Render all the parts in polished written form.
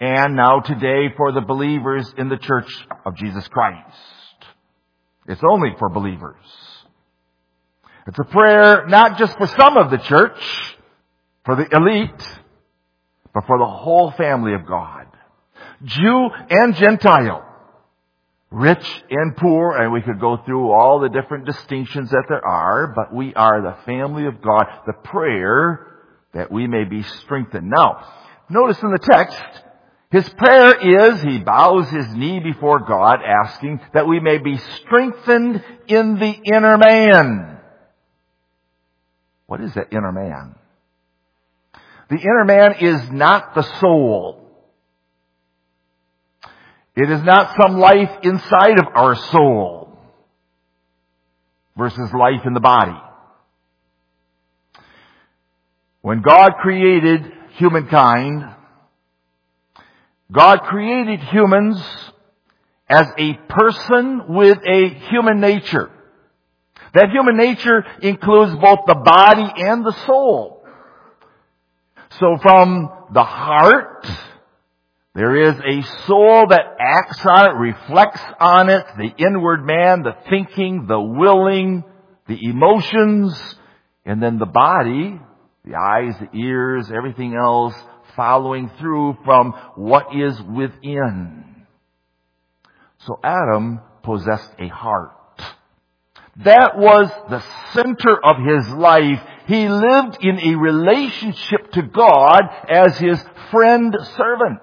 and now today for the believers in the Church of Jesus Christ. It's only for believers. It's a prayer not just for some of the church, for the elite, but for the whole family of God. Jew and Gentile, rich and poor, and we could go through all the different distinctions that there are, but we are the family of God. The prayer that we may be strengthened. Now, notice in the text, his prayer is, he bows his knee before God, asking that we may be strengthened in the inner man. What is that inner man? The inner man is not the soul. It is not some life inside of our soul versus life in the body. When God created humankind, God created humans as a person with a human nature. That human nature includes both the body and the soul. So from the heart, there is a soul that acts on it, reflects on it, the inward man, the thinking, the willing, the emotions, and then the body, the eyes, the ears, everything else following through from what is within. So Adam possessed a heart. That was the center of his life. He lived in a relationship to God as his friend servant.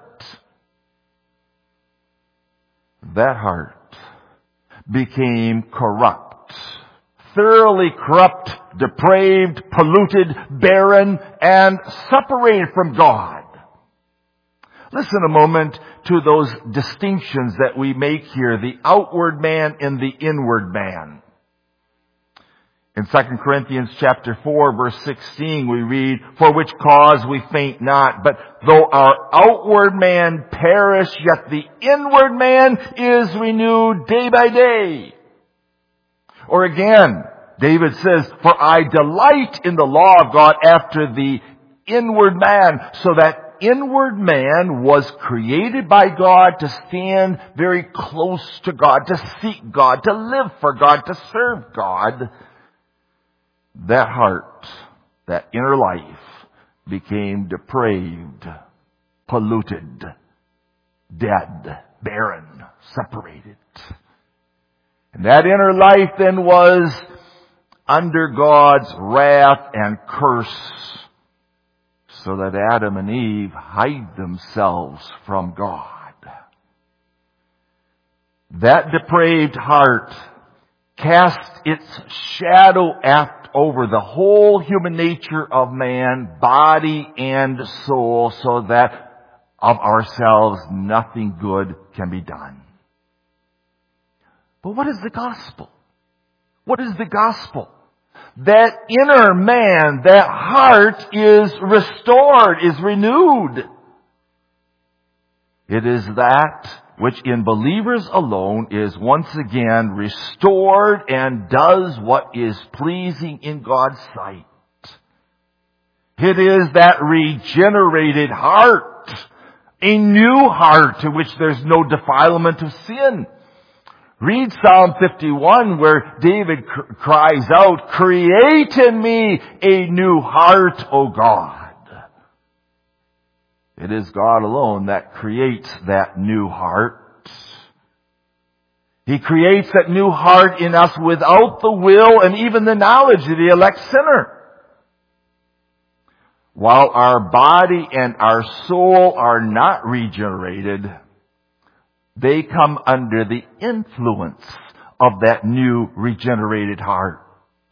That heart became corrupt, thoroughly corrupt, depraved, polluted, barren, and separated from God. Listen a moment to those distinctions that we make here, the outward man and the inward man. In 2 Corinthians chapter 4, verse 16, we read, "For which cause we faint not, but though our outward man perish, yet the inward man is renewed day by day." Or again, David says, "For I delight in the law of God after the inward man," so that inward man was created by God to stand very close to God, to seek God, to live for God, to serve God. That heart, that inner life, became depraved, polluted, dead, barren, separated. And that inner life then was under God's wrath and curse, so that Adam and Eve hide themselves from God. That depraved heart cast its shadow over the whole human nature of man, body and soul, so that of ourselves nothing good can be done. But what is the gospel? What is the gospel? That inner man, that heart is restored, is renewed. It is that which in believers alone is once again restored and does what is pleasing in God's sight. It is that regenerated heart, a new heart to which there's no defilement of sin. Read Psalm 51 where David cries out, "Create in me a new heart, O God." It is God alone that creates that new heart. He creates that new heart in us without the will and even the knowledge of the elect sinner. While our body and our soul are not regenerated, they come under the influence of that new regenerated heart.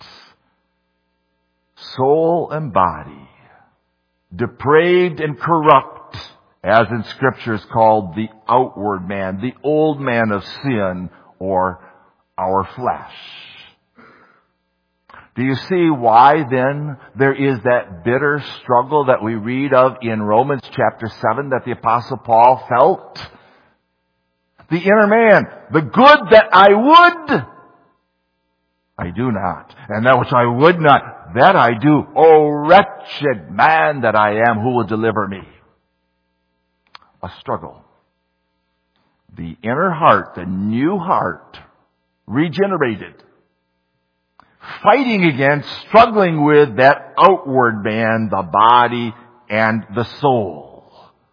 Soul and body, depraved and corrupt, as in Scripture is called the outward man, the old man of sin, or our flesh. Do you see why then there is that bitter struggle that we read of in Romans chapter 7 that the Apostle Paul felt? The inner man, the good that I would, I do not. And that which I would not, that I do. O wretched man that I am, who will deliver me? a struggle. The inner heart, the new heart, regenerated, fighting against, struggling with that outward man, the body and the soul.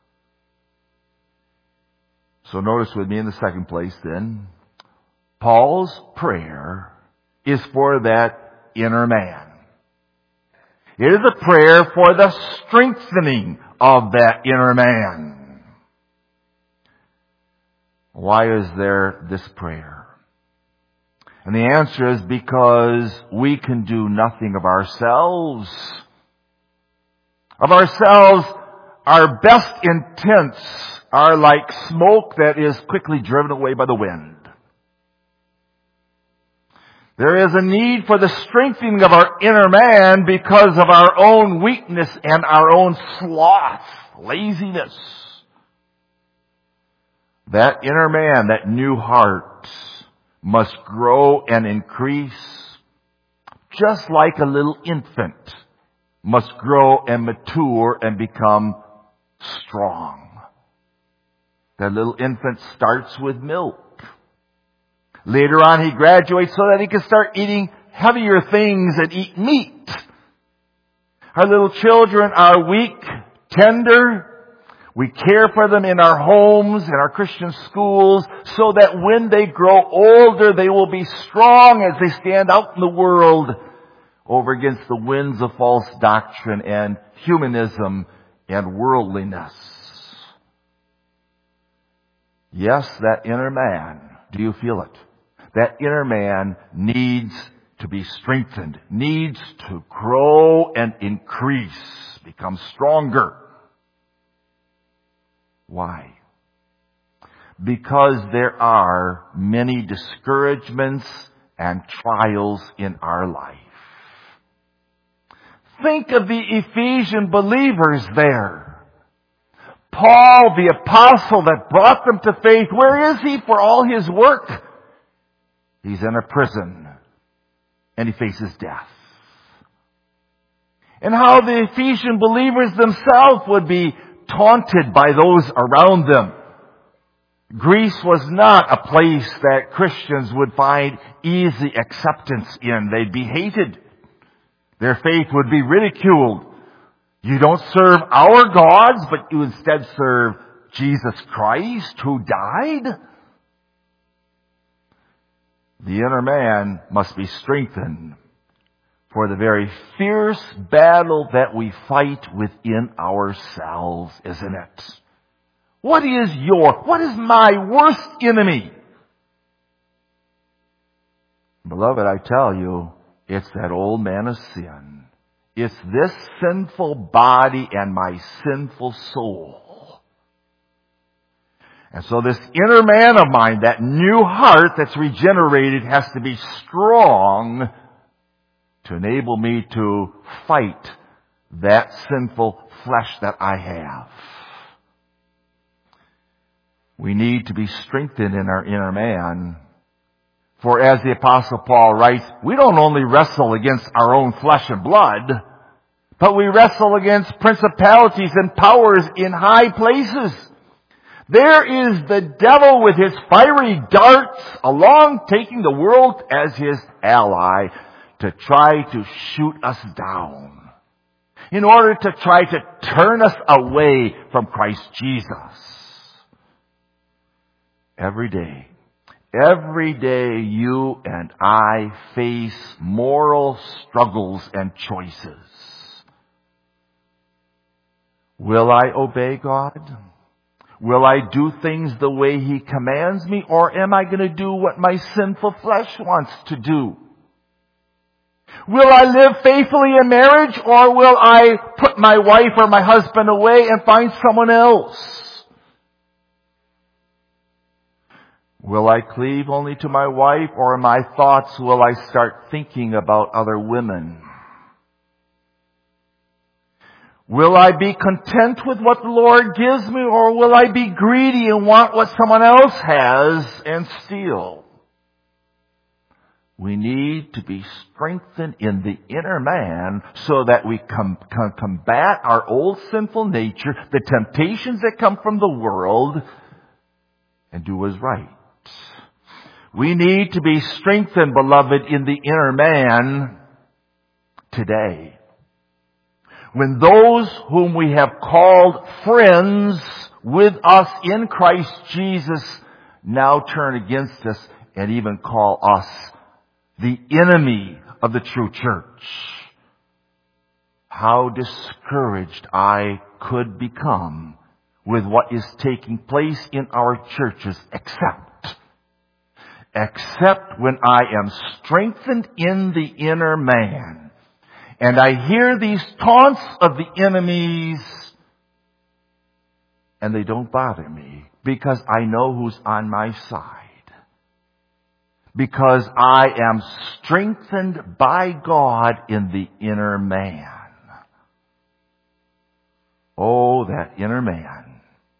So notice with me in the second place then, Paul's prayer is for that inner man. It is a prayer for the strengthening of that inner man. Why is there this prayer? And the answer is because we can do nothing of ourselves. Of ourselves, our best intents are like smoke that is quickly driven away by the wind. There is a need for the strengthening of our inner man because of our own weakness and our own sloth, laziness. That inner man, that new heart, must grow and increase, just like a little infant must grow and mature and become strong. That little infant starts with milk. Later on, he graduates so that he can start eating heavier things and eat meat. Our little children are weak, tender. We care for them in our homes, in our Christian schools, so that when they grow older, they will be strong as they stand out in the world over against the winds of false doctrine and humanism and worldliness. Yes, that inner man. Do you feel it? That inner man needs to be strengthened, needs to grow and increase, become stronger. Why? Because there are many discouragements and trials in our life. Think of the Ephesian believers there. Paul, the apostle that brought them to faith, where is he for all his work? He's in a prison, and he faces death. And how the Ephesian believers themselves would be taunted by those around them. Greece was not a place that Christians would find easy acceptance in. They'd be hated. Their faith would be ridiculed. You don't serve our gods, but you instead serve Jesus Christ who died. The inner man must be strengthened for the very fierce battle that we fight within ourselves, isn't it? What is my worst enemy? Beloved, I tell you, it's that old man of sin. It's this sinful body and my sinful soul. And so this inner man of mine, that new heart that's regenerated, has to be strong to enable me to fight that sinful flesh that I have. We need to be strengthened in our inner man. For as the Apostle Paul writes, we don't only wrestle against our own flesh and blood, but we wrestle against principalities and powers in high places. There is the devil with his fiery darts along, taking the world as his ally to try to shoot us down, in order to try to turn us away from Christ Jesus. Every day you and I face moral struggles and choices. Will I obey God? Will I do things the way He commands me, or am I going to do what my sinful flesh wants to do? Will I live faithfully in marriage, or will I put my wife or my husband away and find someone else? Will I cleave only to my wife, or in my thoughts will I start thinking about other women? Will I be content with what the Lord gives me, or will I be greedy and want what someone else has and steal? We need to be strengthened in the inner man so that we can combat our old sinful nature, the temptations that come from the world, and do what is right. We need to be strengthened, beloved, in the inner man today. When those whom we have called friends with us in Christ Jesus now turn against us and even call us the enemy of the true church, how discouraged I could become with what is taking place in our churches, except when I am strengthened in the inner man and I hear these taunts of the enemies and they don't bother me because I know who's on my side. Because I am strengthened by God in the inner man. Oh, that inner man.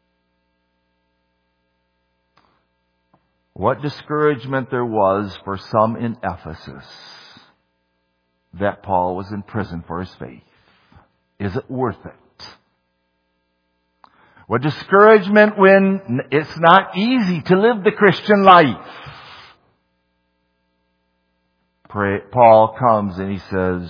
What discouragement there was for some in Ephesus that Paul was in prison for his faith. Is it worth it? What discouragement when it's not easy to live the Christian life. Paul comes and he says,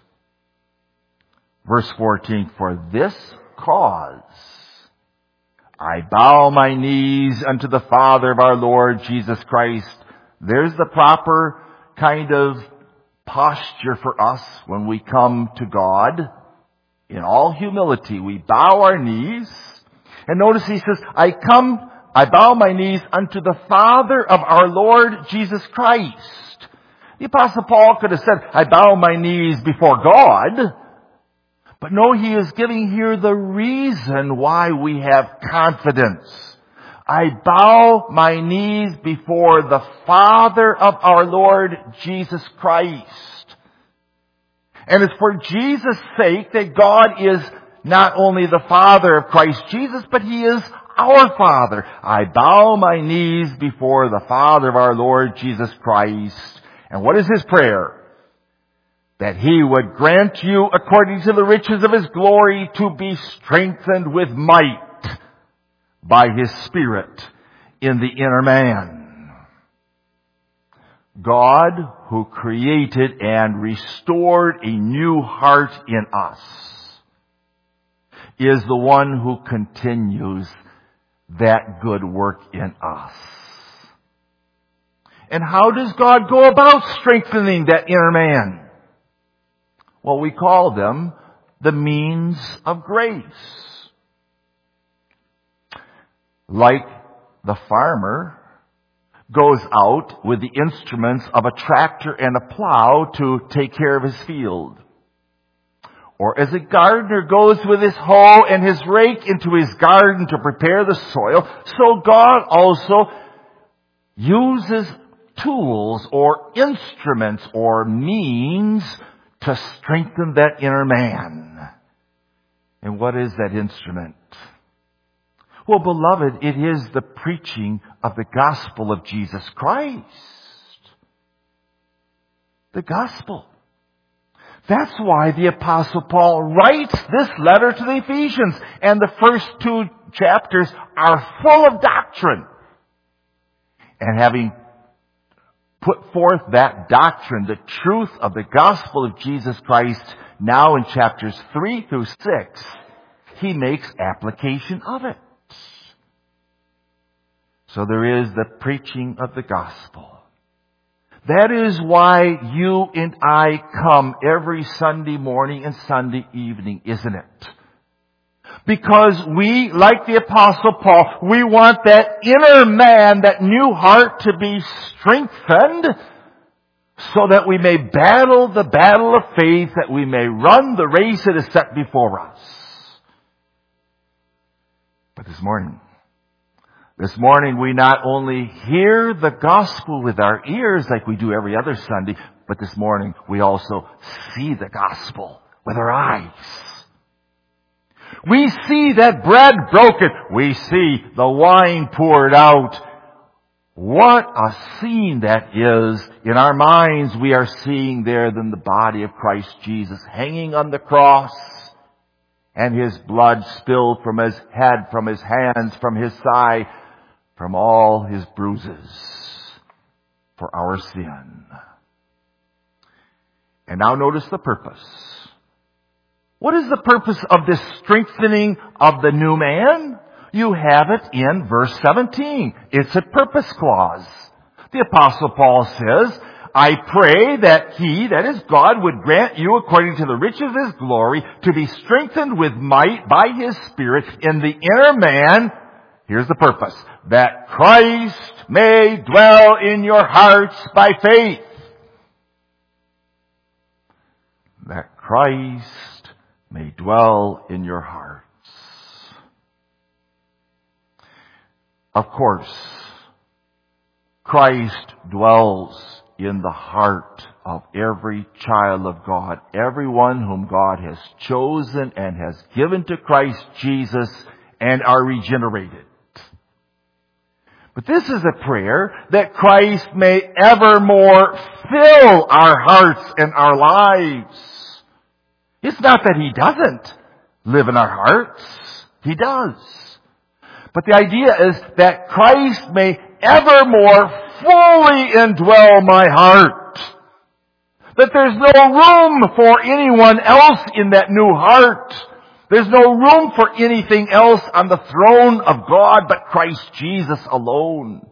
verse 14, for this cause I bow my knees unto the Father of our Lord Jesus Christ. There's the proper kind of posture for us when we come to God. In all humility, we bow our knees. And notice he says, I bow my knees unto the Father of our Lord Jesus Christ. The Apostle Paul could have said, I bow my knees before God. But no, he is giving here the reason why we have confidence. I bow my knees before the Father of our Lord Jesus Christ. And it's for Jesus' sake that God is not only the Father of Christ Jesus, but He is our Father. I bow my knees before the Father of our Lord Jesus Christ. And what is his prayer? That He would grant you, according to the riches of His glory, to be strengthened with might by His Spirit in the inner man. God, who created and restored a new heart in us, is the one who continues that good work in us. And how does God go about strengthening that inner man? Well, we call them the means of grace. Like the farmer goes out with the instruments of a tractor and a plow to take care of his field. Or as a gardener goes with his hoe and his rake into his garden to prepare the soil, so God also uses tools or instruments or means to strengthen that inner man. And what is that instrument? Well, beloved, it is the preaching of the gospel of Jesus Christ. The gospel. That's why the Apostle Paul writes this letter to the Ephesians. And the first 2 chapters are full of doctrine. And having put forth that doctrine, the truth of the gospel of Jesus Christ, now in chapters 3 through 6, he makes application of it. So there is the preaching of the gospel. That is why you and I come every Sunday morning and Sunday evening, isn't it? Because we, like the Apostle Paul, we want that inner man, that new heart to be strengthened so that we may battle the battle of faith, that we may run the race that is set before us. But this morning we not only hear the gospel with our ears like we do every other Sunday, but this morning we also see the gospel with our eyes. We see that bread broken. We see the wine poured out. What a scene that is. In our minds, we are seeing there then the body of Christ Jesus hanging on the cross, and His blood spilled from His head, from His hands, from His side, from all His bruises for our sin. And now notice the purpose. What is the purpose of this strengthening of the new man? You have it in verse 17. It's a purpose clause. The Apostle Paul says, I pray that He, that is God, would grant you according to the riches of His glory to be strengthened with might by His Spirit in the inner man. Here's the purpose. That Christ may dwell in your hearts by faith. That Christ may dwell in your hearts. Of course, Christ dwells in the heart of every child of God, everyone whom God has chosen and has given to Christ Jesus and are regenerated. But this is a prayer that Christ may evermore fill our hearts and our lives. It's not that He doesn't live in our hearts. He does. But the idea is that Christ may evermore fully indwell my heart. That there's no room for anyone else in that new heart. There's no room for anything else on the throne of God but Christ Jesus alone.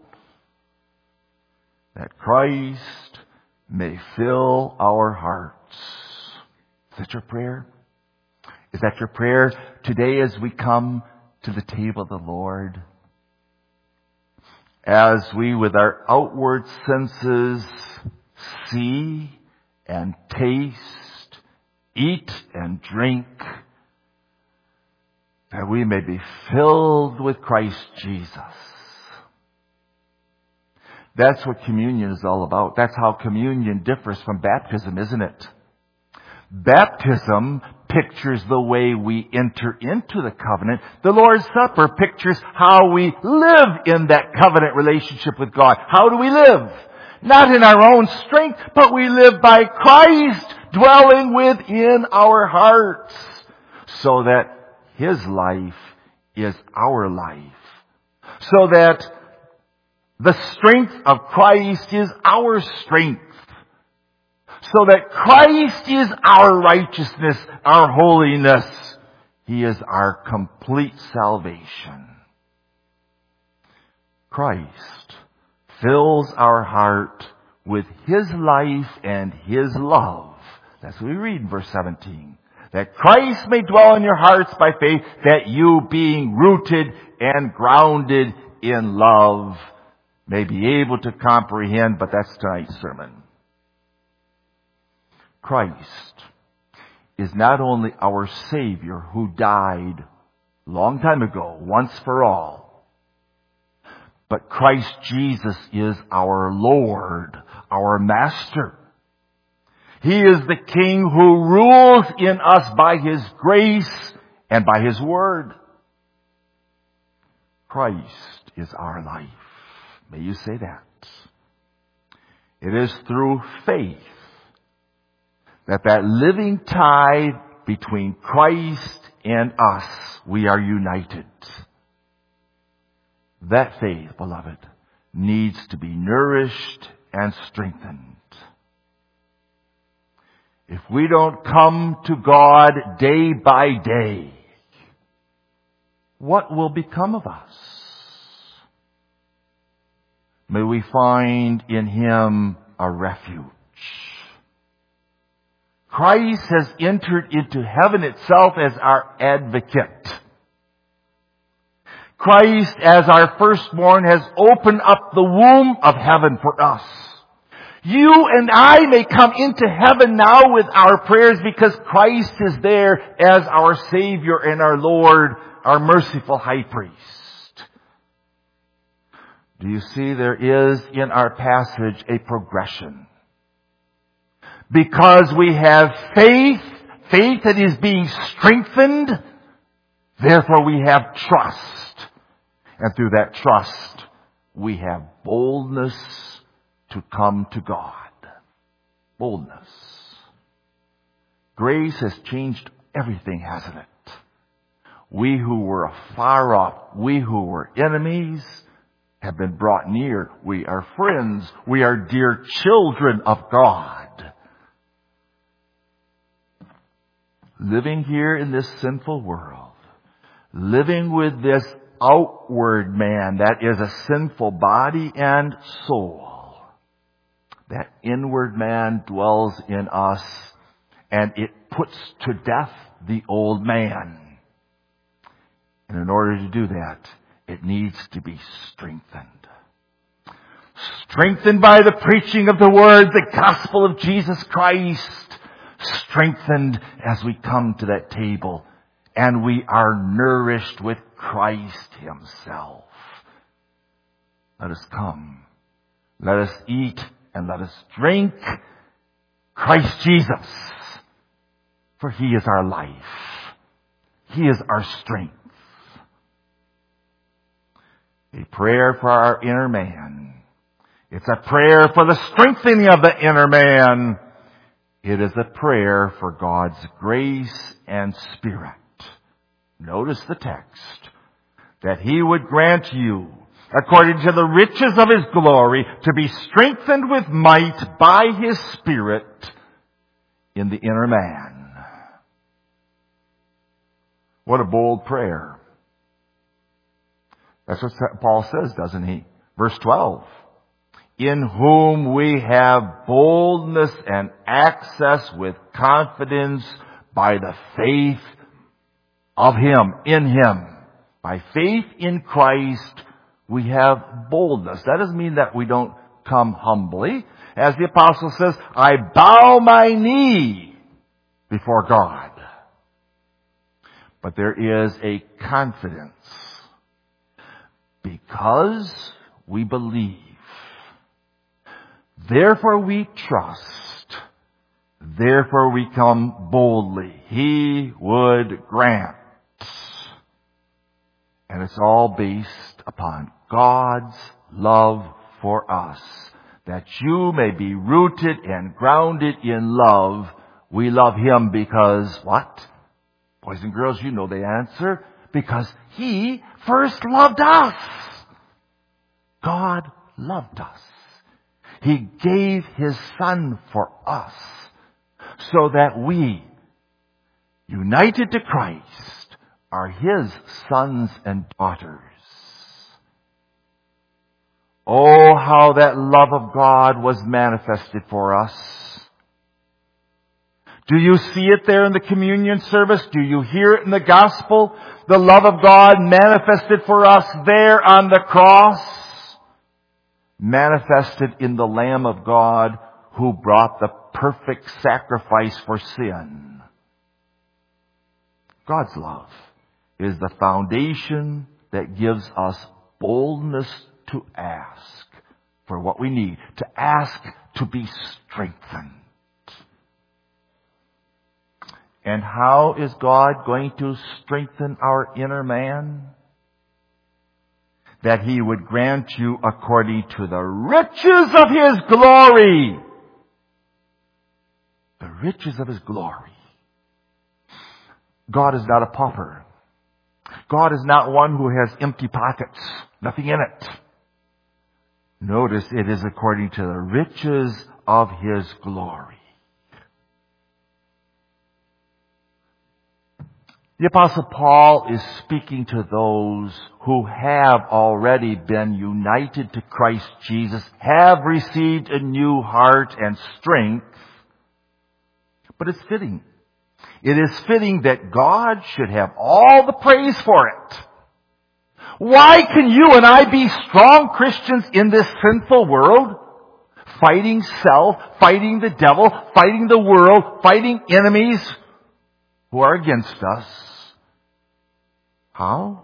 That Christ may fill our hearts. Is that your prayer? Is that your prayer today as we come to the table of the Lord? As we with our outward senses see and taste, eat and drink, that we may be filled with Christ Jesus. That's what communion is all about. That's how communion differs from baptism, isn't it? Baptism pictures the way we enter into the covenant. The Lord's Supper pictures how we live in that covenant relationship with God. How do we live? Not in our own strength, but we live by Christ dwelling within our hearts, so that His life is our life. So that the strength of Christ is our strength. So that Christ is our righteousness, our holiness. He is our complete salvation. Christ fills our heart with His life and His love. That's what we read in verse 17. That Christ may dwell in your hearts by faith, that you being rooted and grounded in love may be able to comprehend, but that's tonight's sermon. Christ is not only our Savior who died long time ago, once for all, but Christ Jesus is our Lord, our Master. He is the King who rules in us by His grace and by His Word. Christ is our life. May you say that. It is through faith that living tie between Christ and us, we are united. That faith, beloved, needs to be nourished and strengthened. If we don't come to God day by day, what will become of us? May we find in Him a refuge. Christ has entered into heaven itself as our advocate. Christ, as our firstborn, has opened up the womb of heaven for us. You and I may come into heaven now with our prayers because Christ is there as our Savior and our Lord, our merciful high priest. Do you see there is in our passage a progression? Because we have faith that is being strengthened, therefore we have trust. And through that trust, we have boldness to come to God. Boldness. Grace has changed everything, hasn't it? We who were afar off, we who were enemies, have been brought near. We are friends. We are dear children of God. Living here in this sinful world, living with this outward man that is a sinful body and soul. That inward man dwells in us, and it puts to death the old man. And in order to do that, it needs to be strengthened. Strengthened by the preaching of the Word, the gospel of Jesus Christ. Strengthened as we come to that table and we are nourished with Christ Himself. Let us come. Let us eat and let us drink Christ Jesus. For He is our life. He is our strength. A prayer for our inner man. It's a prayer for the strengthening of the inner man. It is a prayer for God's grace and Spirit. Notice the text. That He would grant you, according to the riches of His glory, to be strengthened with might by His Spirit in the inner man. What a bold prayer. That's what Paul says, doesn't he? Verse 12. In whom we have boldness and access with confidence by the faith of Him, in Him. By faith in Christ, we have boldness. That doesn't mean that we don't come humbly. As the apostle says, I bow my knee before God. But there is a confidence. Because we believe. Therefore we trust. Therefore we come boldly. He would grant. And it's all based upon God's love for us. That you may be rooted and grounded in love. We love Him because what? Boys and girls, you know the answer. Because He first loved us. God loved us. He gave His Son for us so that we, united to Christ, are His sons and daughters. Oh, how that love of God was manifested for us. Do you see it there in the communion service? Do you hear it in the gospel? The love of God manifested for us there on the cross. Manifested in the Lamb of God who brought the perfect sacrifice for sin. God's love is the foundation that gives us boldness to ask for what we need. To ask to be strengthened. And how is God going to strengthen our inner man? That He would grant you according to the riches of His glory. The riches of His glory. God is not a pauper. God is not one who has empty pockets. Nothing in it. Notice it is according to the riches of His glory. The Apostle Paul is speaking to those who have already been united to Christ Jesus, have received a new heart and strength. But it's fitting. It is fitting that God should have all the praise for it. Why can you and I be strong Christians in this sinful world? Fighting self, fighting the devil, fighting the world, fighting enemies who are against us. How?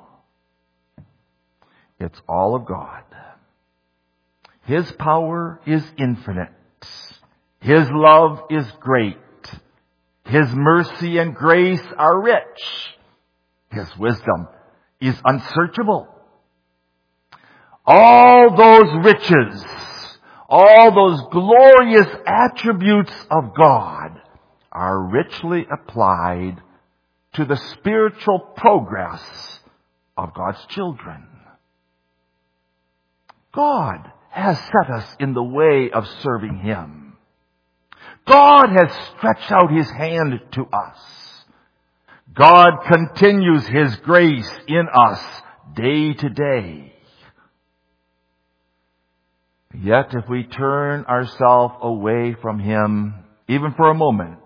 It's all of God. His power is infinite. His love is great. His mercy and grace are rich. His wisdom is unsearchable. All all those riches, all those glorious attributes of God are richly applied to the spiritual progress of God's children. God has set us in the way of serving Him. God has stretched out His hand to us. God continues His grace in us day to day. Yet if we turn ourselves away from Him, even for a moment,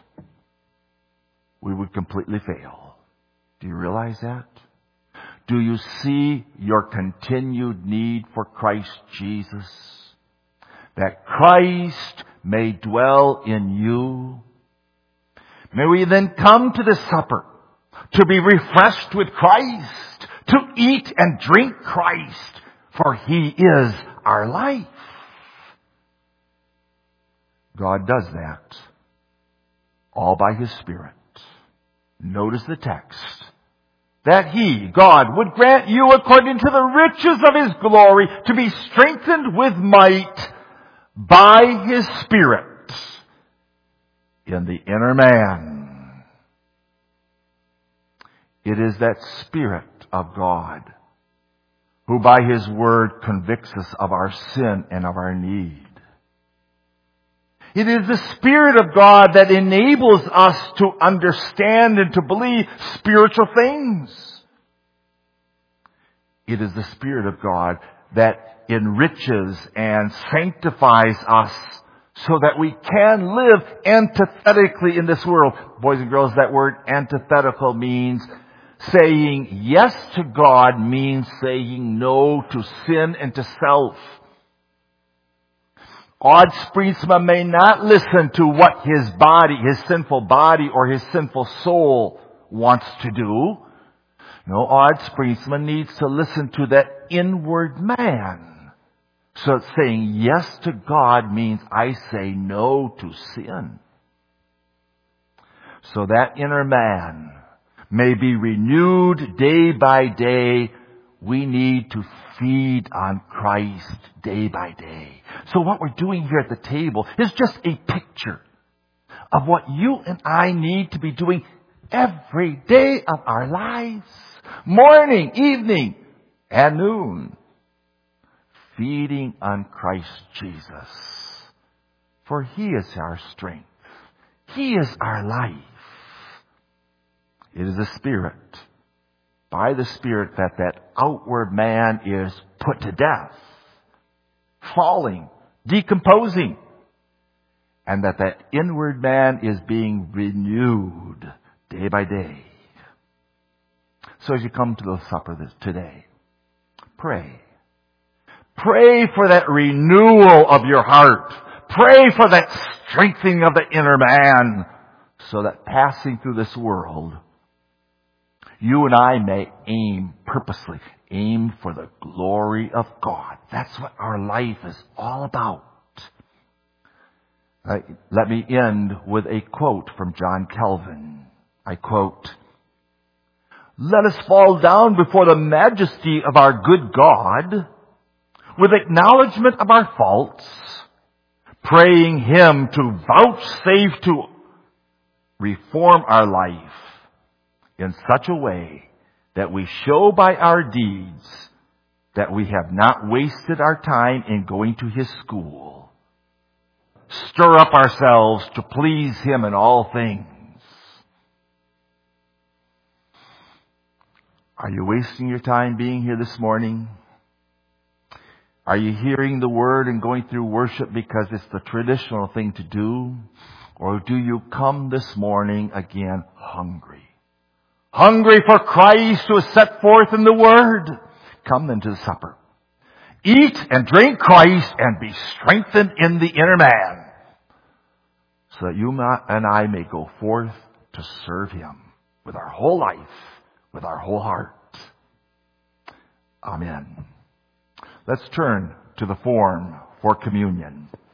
we would completely fail. Do you realize that? Do you see your continued need for Christ Jesus? That Christ may dwell in you. May we then come to the supper to be refreshed with Christ, to eat and drink Christ, for He is our life. God does that all by His Spirit. Notice the text. That He, God, would grant you according to the riches of His glory to be strengthened with might by His Spirit in the inner man. It is that Spirit of God who by His Word convicts us of our sin and of our need. It is the Spirit of God that enables us to understand and to believe spiritual things. It is the Spirit of God that enriches and sanctifies us so that we can live antithetically in this world. Boys and girls, that word antithetical means saying yes to God means saying no to sin and to self. Odd Springsma may not listen to what his body, his sinful body or his sinful soul wants to do. No, Odd Springsma needs to listen to that inward man. So saying yes to God means I say no to sin. So that inner man may be renewed day by day. We need to feed on Christ day by day. So what we're doing here at the table is just a picture of what you and I need to be doing every day of our lives. Morning, evening, and noon. Feeding on Christ Jesus. For He is our strength. He is our life. It is the Spirit, by the Spirit, that outward man is put to death, falling, decomposing, and that inward man is being renewed day by day. So as you come to the supper today, pray. Pray for that renewal of your heart. Pray for that strengthening of the inner man, so that passing through this world, you and I may purposely aim for the glory of God. That's what our life is all about. Let me end with a quote from John Calvin. I quote, "Let us fall down before the majesty of our good God with acknowledgement of our faults, praying Him to vouchsafe to reform our life in such a way that we show by our deeds that we have not wasted our time in going to His school. Stir up ourselves to please Him in all things." Are you wasting your time being here this morning? Are you hearing the Word and going through worship because it's the traditional thing to do? Or do you come this morning again hungry? Hungry for Christ who is set forth in the Word? Come then to the supper. Eat and drink Christ and be strengthened in the inner man, so that you and I may go forth to serve Him with our whole life, with our whole heart. Amen. Let's turn to the form for communion.